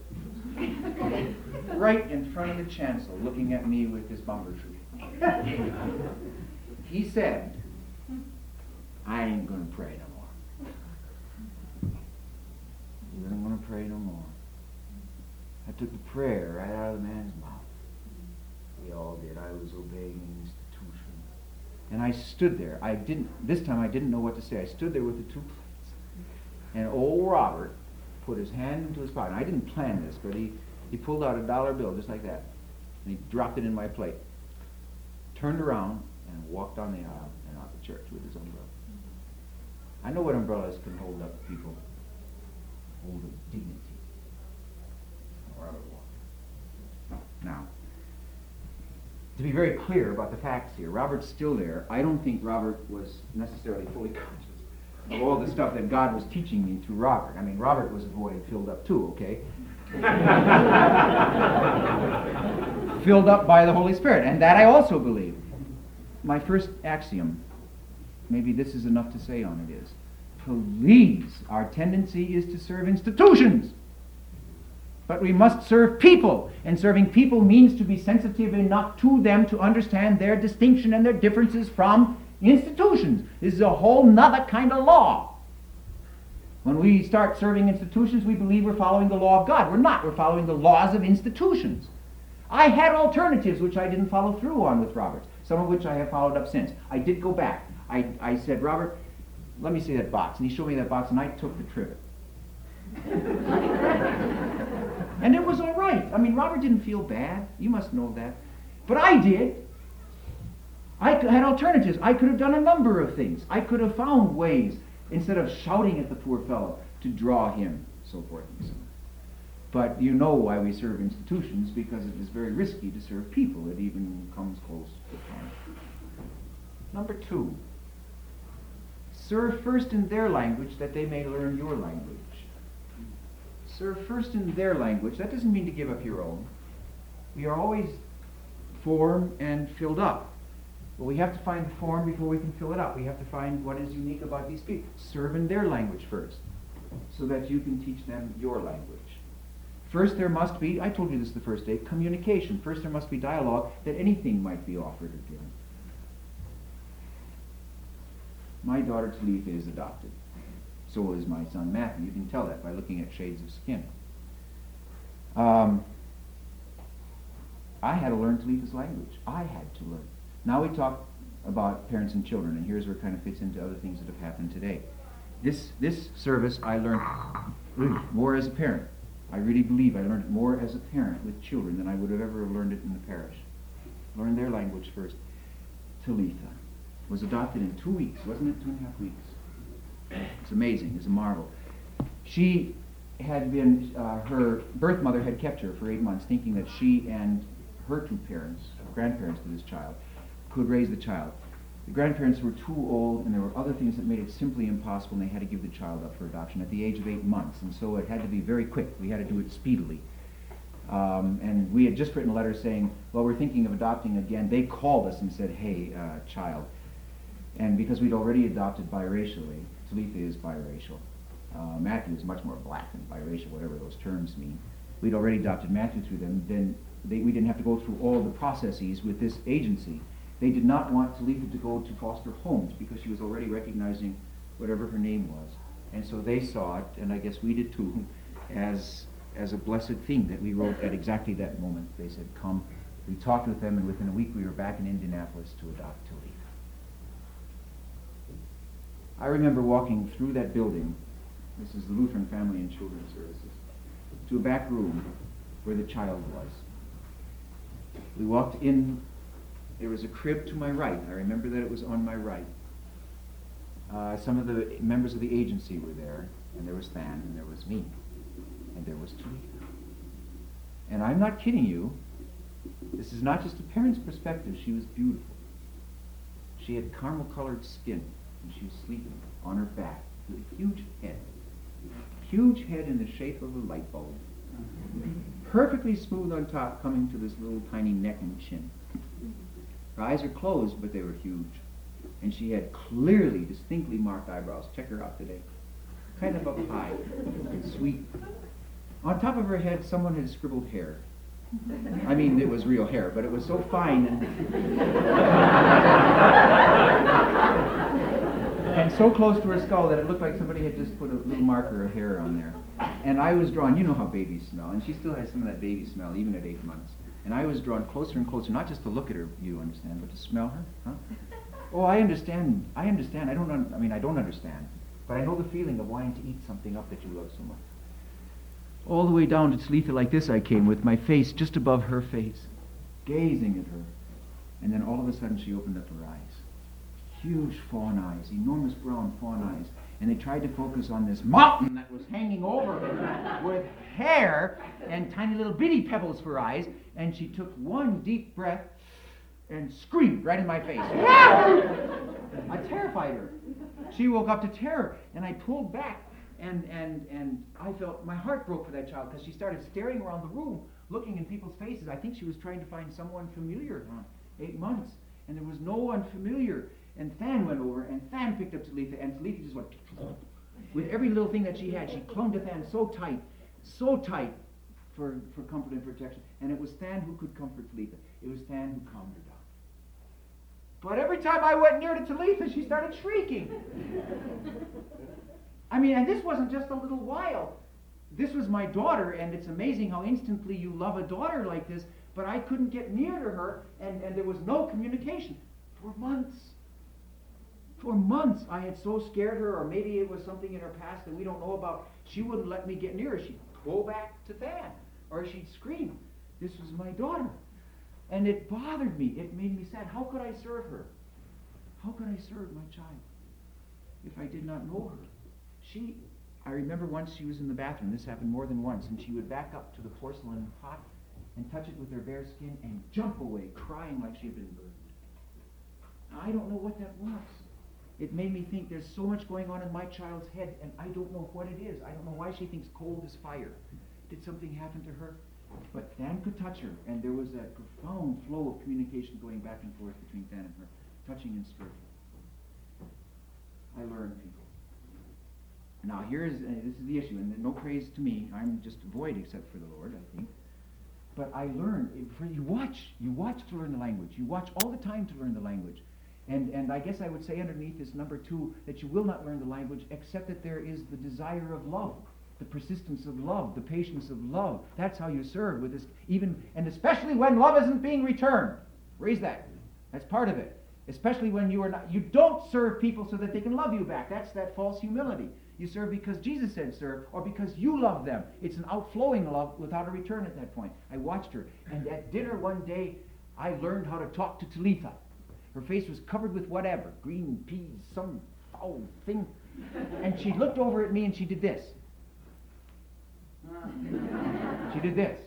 Right in front of the chancel, looking at me with his bumper tree. He said, I ain't going to pray no more. He wasn't going to pray no more. I took the prayer right out of the man's mouth. We all did. I was obeying an institution. And I stood there. I didn't, this time I didn't know what to say. I stood there with the two plates. And old Robert put his hand into his pocket. And I didn't plan this, but he, he pulled out a dollar bill just like that. And he dropped it in my plate. Turned around and walked on the aisle and out the church with his umbrella. I know what umbrellas can hold up people. Hold of dignity. Robert walked. Now, to be very clear about the facts here, Robert's still there. I don't think Robert was necessarily fully conscious of all the stuff that God was teaching me through Robert. I mean, Robert was a void filled up too, okay? Filled up by the Holy Spirit, and that I also believe. My first axiom, maybe this is enough to say on it, is, please, our tendency is to serve institutions. But we must serve people, and serving people means to be sensitive enough to them to understand their distinction and their differences from institutions. This is a whole nother kind of law. When we start serving institutions, we believe we're following the law of God. We're not. We're following the laws of institutions. I had alternatives which I didn't follow through on with Robert, some of which I have followed up since. I did go back. I, I said, Robert, let me see that box. And he showed me that box, and I took the trivet. And it was all right. I mean, Robert didn't feel bad. You must know that. But I did. I had alternatives. I could have done a number of things. I could have found ways, instead of shouting at the poor fellow, to draw him, so forth and so on. But you know why we serve institutions, because it is very risky to serve people. It even comes close to harm. Number two, serve first in their language that they may learn your language. Serve first in their language. That doesn't mean to give up your own. We are always formed and filled up. But we have to find the form before we can fill it up. We have to find what is unique about these people. Serve in their language first, so that you can teach them your language. First there must be, I told you this the first day, communication. First there must be dialogue, that anything might be offered or given. My daughter Talitha is adopted. So is my son Matthew. You can tell that by looking at shades of skin. Um, I had to learn Talitha's language. I had to learn. Now we talk about parents and children, and here's where it kind of fits into other things that have happened today. This this service I learned more as a parent. I really believe I learned it more as a parent with children than I would have ever learned it in the parish. Learn their language first. Talitha was adopted in two weeks, wasn't it? Two and a half weeks. It's amazing. It's a marvel. She had been, uh, her birth mother had kept her for eight months thinking that she and her two parents, grandparents to this child, could raise the child. The grandparents were too old, and there were other things that made it simply impossible, and they had to give the child up for adoption at the age of eight months. And so it had to be very quick. We had to do it speedily. Um, and we had just written a letter saying, well, we're thinking of adopting again. They called us and said, hey, uh, child. And because we'd already adopted biracially, Talitha is biracial. Uh, Matthew is much more black than biracial, whatever those terms mean. We'd already adopted Matthew through them. Then they, we didn't have to go through all the processes with this agency. They did not want Talitha to go to foster homes because she was already recognizing whatever her name was. And so they saw it, and I guess we did too, as, as a blessed thing that we wrote at exactly that moment. They said, come. We talked with them, and within a week we were back in Indianapolis to adopt Talitha. I remember walking through that building, this is the Lutheran Family and Children's Services, to a back room where the child was. We walked in, there was a crib to my right. I remember that it was on my right. Uh, some of the members of the agency were there, and there was Than, and there was me, and there was Talitha. And I'm not kidding you, this is not just a parent's perspective, she was beautiful. She had caramel-colored skin, and she was sleeping on her back with a huge head. Huge head in the shape of a light bulb. Perfectly smooth on top, coming to this little tiny neck and chin. Her eyes are closed, but they were huge. And she had clearly, distinctly marked eyebrows. Check her out today. Kind of up high and sweet. On top of her head, someone had scribbled hair. I mean, it was real hair, but it was so fine and, and so close to her skull that it looked like somebody had just put a little marker of hair on there. And I was drawn, you know how babies smell, and she still has some of that baby smell, even at eight months. And I was drawn closer and closer, not just to look at her, you understand, but to smell her. Huh? Oh, I understand. I understand. I don't. Un- I mean, I don't understand, but I know the feeling of wanting to eat something up that you love so much. All the way down to Talitha like this I came, with my face just above her face, gazing at her. And then all of a sudden she opened up her eyes. Huge fawn eyes, enormous brown fawn eyes. And they tried to focus on this mountain that was hanging over her with hair and tiny little bitty pebbles for eyes. And she took one deep breath and screamed right in my face. I terrified her. She woke up to terror, and I pulled back. And, and, and I felt my heart broke for that child because she started staring around the room, looking in people's faces. I think she was trying to find someone familiar. Huh? Eight months. And there was no one familiar. And Than went over, and Than picked up Talitha, and Talitha just went, with every little thing that she had, she clung to Than so tight, so tight for, for comfort and protection. And it was Than who could comfort Talitha. It was Than who calmed her down. But every time I went near to Talitha, she started shrieking. I mean, and this wasn't just a little while. This was my daughter, and it's amazing how instantly you love a daughter like this, but I couldn't get near to her, and, and there was no communication for months. For months, I had so scared her, or maybe it was something in her past that we don't know about. She wouldn't let me get near her. She'd go back to Than, or she'd scream. This was my daughter. And it bothered me. It made me sad. How could I serve her? How could I serve my child if I did not know her? She, I remember once she was in the bathroom. This happened more than once. And she would back up to the porcelain pot and touch it with her bare skin and jump away, crying like she had been burned. Now, I don't know what that was. It made me think there's so much going on in my child's head, and I don't know what it is. I don't know why she thinks cold is fire. Did something happen to her? But Than could touch her, and there was that profound flow of communication going back and forth between Than and her, touching and stroking. I learned, people. Now, here is uh, this is the issue, and no praise to me. I'm just a void except for the Lord, I think. But I learned. For you watch, you watch to learn the language. You watch all the time to learn the language. And and I guess I would say underneath is number two, that you will not learn the language except that there is the desire of love, the persistence of love, the patience of love. That's how you serve with this, even, and especially when love isn't being returned. Raise that. That's part of it. Especially when you are not, you don't serve people so that they can love you back. That's that false humility. You serve because Jesus said serve, or because you love them. It's an outflowing love without a return at that point. I watched her, and at dinner one day, I learned how to talk to Talitha. Her face was covered with whatever, green peas, some foul thing. And she looked over at me and she did this. She did this.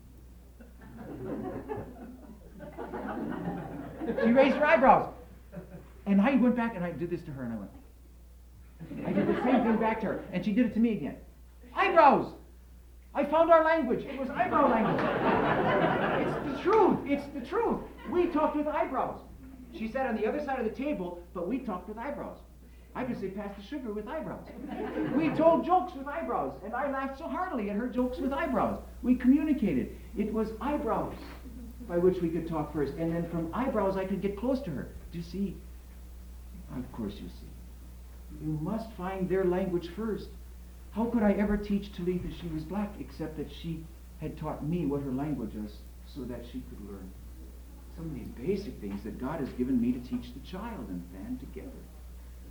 She raised her eyebrows. And I went back and I did this to her and I went. I did the same thing back to her. And she did it to me again. Eyebrows! I found our language. It was eyebrow language. It's the truth. It's the truth. We talked with eyebrows. She sat on the other side of the table, but we talked with eyebrows. I could say, pass the sugar with eyebrows. We told jokes with eyebrows, and I laughed so heartily at her jokes with eyebrows. We communicated. It was eyebrows by which we could talk first, and then from eyebrows I could get close to her. Do you see? Of course you see. You must find their language first. How could I ever teach Talitha she was black, except that she had taught me what her language was so that she could learn some of these basic things that God has given me to teach the child and Than together.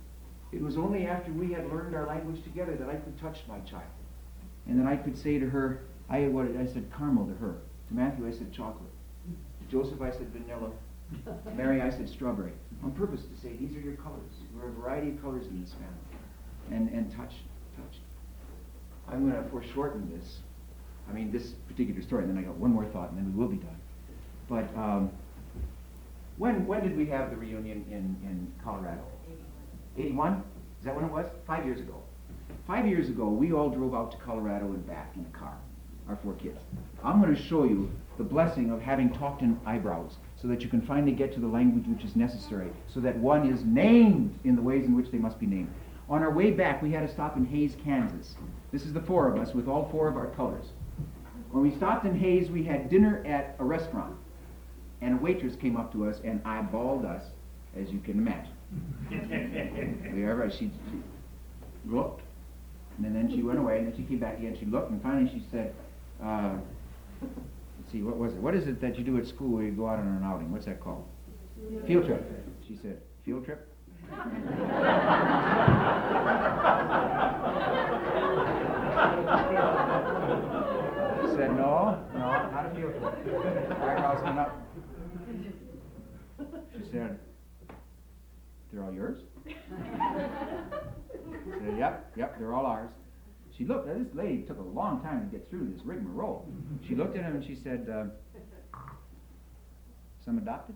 It was only after we had learned our language together that I could touch my child. And then I could say to her, I, what, I said caramel to her. To Matthew, I said chocolate. To Joseph, I said vanilla. To Mary, I said strawberry. On purpose to say, these are your colors. There are a variety of colors in this family. And, and touch, touch. I'm going to foreshorten this. I mean, this particular story, and then I got one more thought, and then we will be done. But um, when when did we have the reunion in, in Colorado? eighty-one? Is that when it was? Five years ago. Five years ago, we all drove out to Colorado and back in a car, our four kids. I'm going to show you the blessing of having talked in eyebrows so that you can finally get to the language which is necessary, so that one is named in the ways in which they must be named. On our way back, we had to stop in Hays, Kansas. This is the four of us with all four of our colors. When we stopped in Hays, we had dinner at a restaurant, and a waitress came up to us and eyeballed us, as you can imagine. we ever, she, she looked, and then she went away, and then she came back again. She looked, and finally she said, uh, let's see, what was it? What is it that you do at school where you go out on an outing? What's that called? Field trip. She said, field trip? She said, no, no, not a field trip. Eyebrows went up. She said, they're all yours? I said, yep, yep, they're all ours. She looked, now this lady took a long time to get through this rigmarole. She looked at him and she said, uh, some adopted?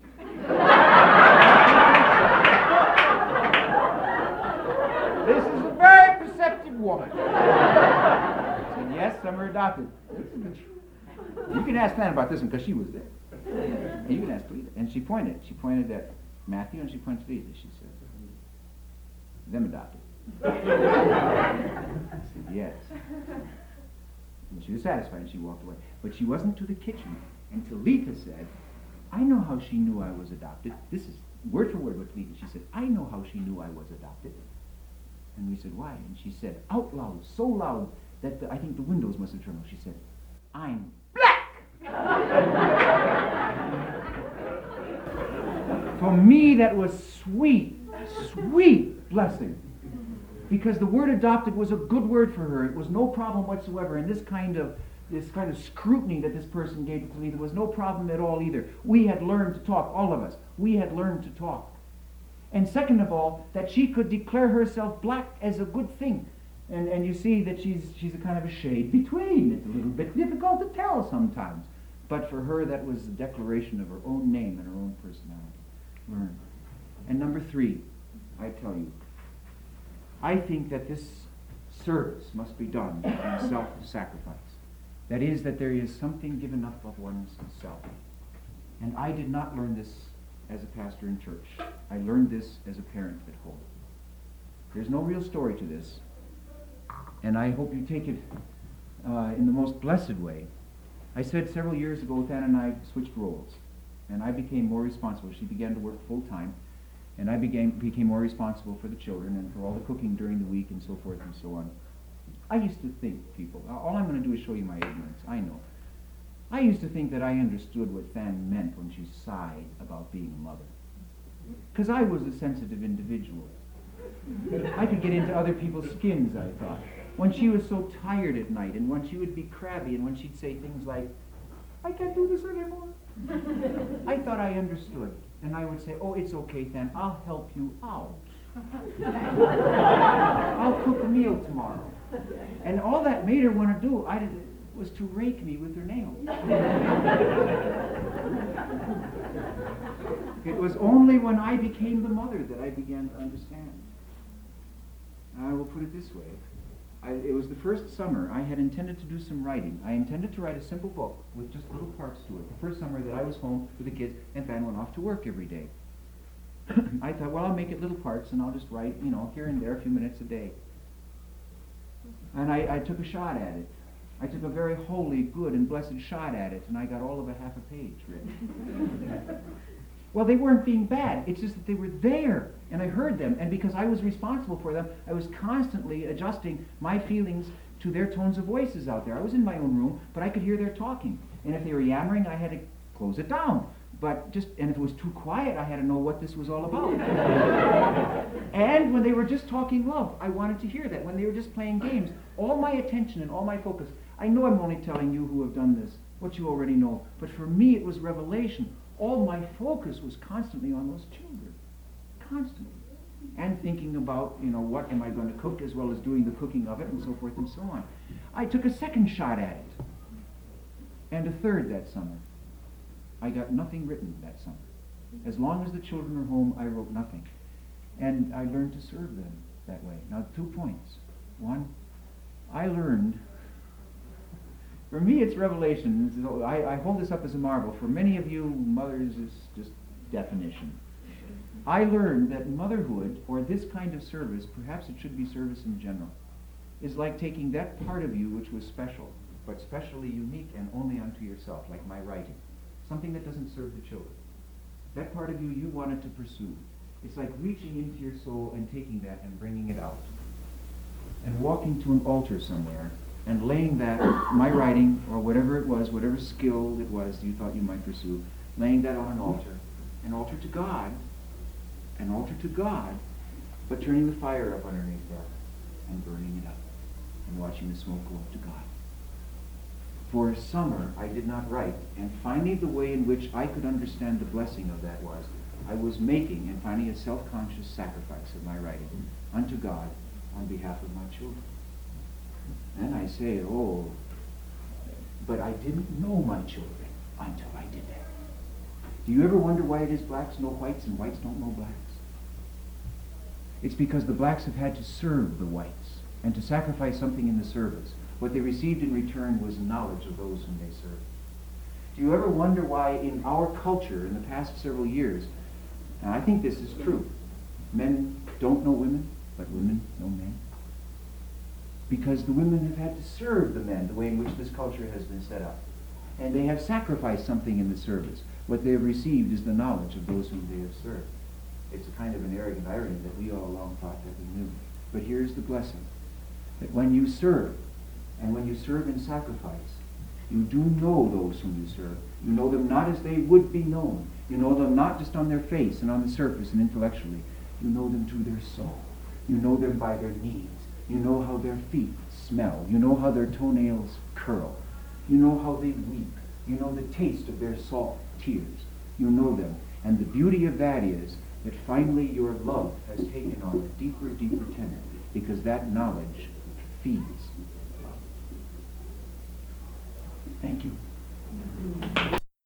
This is a very perceptive woman. I said, yes, some are adopted. This is the truth. You can ask Fan about this one because she was there. And you can ask Lita. And she pointed. She pointed at Matthew and she pointed to Lita. She said, them adopted. I said, yes. And she was satisfied and she walked away. But she wasn't to the kitchen until Lita said, I know how she knew I was adopted. This is word for word what Lita, she said, I know how she knew I was adopted. And we said, why? And she said, out loud, so loud that the, I think the windows must have trembled. She said, I'm black! For me, that was sweet, sweet blessing. Because the word adopted was a good word for her. It was no problem whatsoever. And this kind of this kind of scrutiny that this person gave to Lita was no problem at all either. We had learned to talk, all of us. We had learned to talk. And second of all, that she could declare herself black as a good thing. And and you see that she's she's a kind of a shade between. It's a little bit difficult to tell sometimes. But for her, that was the declaration of her own name and her own personality. Learn. And number three, I tell you, I think that this service must be done in self-sacrifice. That is, that there is something given up of one's self. And I did not learn this as a pastor in church. I learned this as a parent at home. There's no real story to this, and I hope you take it uh, in the most blessed way. I said several years ago, Than and I switched roles, and I became more responsible. She began to work full-time, and I began, became more responsible for the children and for all the cooking during the week and so forth and so on. I used to think, people, all I'm going to do is show you my ignorance, I know. I used to think that I understood what Than meant when she sighed about being a mother. Because I was a sensitive individual. I could get into other people's skins, I thought. When she was so tired at night, and when she would be crabby, and when she'd say things like, I can't do this anymore. I thought I understood. And I would say, oh, it's okay, Than, I'll help you out. I'll cook a meal tomorrow. And all that made her want to do I did, was to rake me with her nails. It was only when I became the mother that I began to understand. I will put it this way. I, it was the first summer I had intended to do some writing. I intended to write a simple book with just little parts to it. The first summer that I was home with the kids and Than went off to work every day. I thought, well, I'll make it little parts and I'll just write, you know, here and there a few minutes a day. And I, I took a shot at it. I took a very holy, good, and blessed shot at it, and I got all of a half a page written. Well, they weren't being bad. It's just that they were there, and I heard them. And because I was responsible for them, I was constantly adjusting my feelings to their tones of voices out there. I was in my own room, but I could hear their talking. And if they were yammering, I had to close it down. but just, and if it was too quiet, I had to know what this was all about. And when they were just talking love, I wanted to hear that. When they were just playing games, all my attention and all my focus. I know I'm only telling you who have done this, what you already know, but for me it was revelation. All my focus was constantly on those children. Constantly. And thinking about, you know, what am I going to cook, as well as doing the cooking of it, and so forth and so on. I took a second shot at it. And a third that summer. I got nothing written that summer. As long as the children were home, I wrote nothing. And I learned to serve them that way. Now, two points. One, I learned, for me it's revelation. I, I hold this up as a marvel. For many of you, mothers is just definition. I learned that motherhood, or this kind of service, perhaps it should be service in general, is like taking that part of you which was special, but specially unique and only unto yourself, like my writing. Something that doesn't serve the children. That part of you you wanted to pursue. It's like reaching into your soul and taking that and bringing it out. And walking to an altar somewhere and laying that, my writing, or whatever it was, whatever skill it was you thought you might pursue, laying that on an altar. An altar to God. An altar to God, but turning the fire up underneath that and burning it up and watching the smoke go up to God. For a summer, I did not write, and finally the way in which I could understand the blessing of that was, I was making and finding a self-conscious sacrifice of my writing unto God on behalf of my children. And I say, oh, but I didn't know my children until I did that. Do you ever wonder why it is blacks know whites and whites don't know blacks? It's because the blacks have had to serve the whites and to sacrifice something in the service. What they received in return was knowledge of those whom they served. Do you ever wonder why in our culture in the past several years, and I think this is true, men don't know women, but women know men? Because the women have had to serve the men the way in which this culture has been set up. And they have sacrificed something in the service. What they have received is the knowledge of those whom they have served. It's a kind of an arrogant irony that we all along thought that we knew. But here's the blessing, that when you serve, and when you serve in sacrifice, you do know those whom you serve. You know them not as they would be known. You know them not just on their face and on the surface and intellectually. You know them to their soul. You know them by their needs. You know how their feet smell. You know how their toenails curl. You know how they weep. You know the taste of their salt tears. You know them. And the beauty of that is that finally your love has taken on a deeper, deeper tenor, because that knowledge feeds love. Thank you.